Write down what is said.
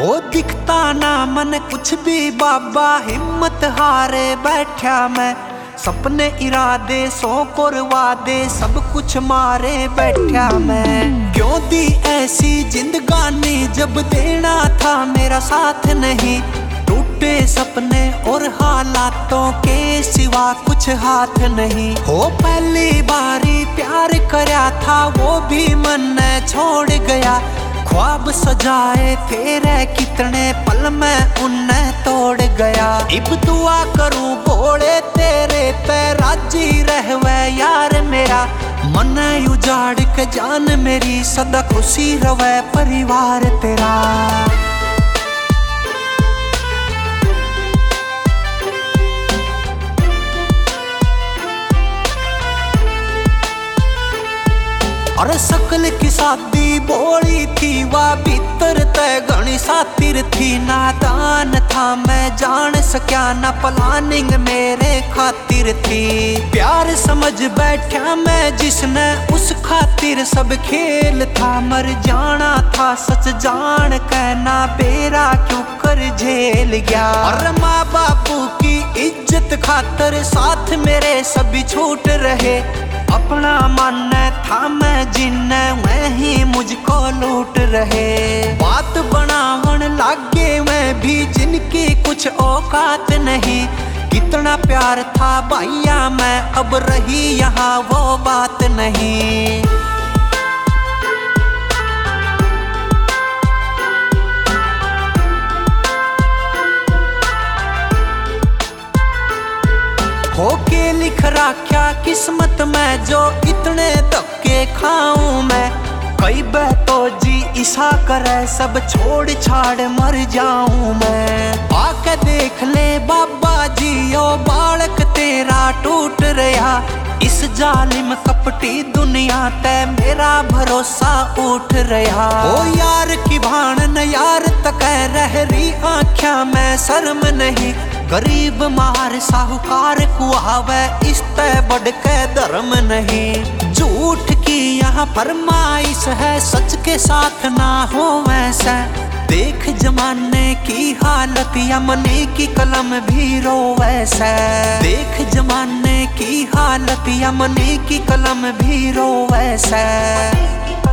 हो दिखता ना मन कुछ भी बाबा, हिम्मत हारे बैठा मैं। सपने इरादे सौ करवा दे, सब कुछ मारे बैठा मैं। क्यों दी ऐसी जिंदगानी जब देना था मेरा साथ नहीं। टूटे सपने और हालातों के सिवा कुछ हाथ नहीं। हो पहली बारी प्यार करया था वो भी मन छोड़ गया। ख्वाब सजाए तेरे कितने पल में उन्हें तोड़ गया। इब दुआ करूं बोले तेरे पे राजी रहवे यार मेरा। मन उजाड़ के जान मेरी सदा खुशी रवे परिवार तेरा। अरे सकल की शादी बोली थी वा भीतर तय घनी सातिर थी। नादान था मैं जान सक्या ना प्लानिंग मेरे खातिर थी। प्यार समझ बैठा मैं जिसने उस खातिर सब खेल था। मर जाना था सच जान कहना बेरा क्यों कर झेल गया। और माँ बापू की इज्जत खातर साथ मेरे सभी छूट रहे। अपना मन था मैं जिन्ने वही मुझको लूट रहे। बात बनावन लागे मैं भी जिनकी कुछ औकात नहीं। कितना प्यार था भैया मैं अब रही यहाँ वो बात नहीं। होके लिख रखा किस्मत में जो इतने धक्के खाऊं मैं। कई बहतो जी इसा करे सब छोड़ छाड़ मर जाऊं मैं। आके देख ले बाबा जी ओ बालक तेरा टूट रहा। इस जालिम कपटी दुनिया ते मेरा भरोसा उठ रहा। ओ यार की भान न यार तक रह रही आँख्या में शर्म नहीं। गरीब मार साहूकार कुआवे इस तय बढ़ के धर्म नहीं। झूठ की यहाँ फरमाइश है सच के साथ ना हो वैसा। देख जमाने की हालत यमनी की कलम भी रो वैसा। देख जमाने की हालत यमनी की कलम भी रो वैसा।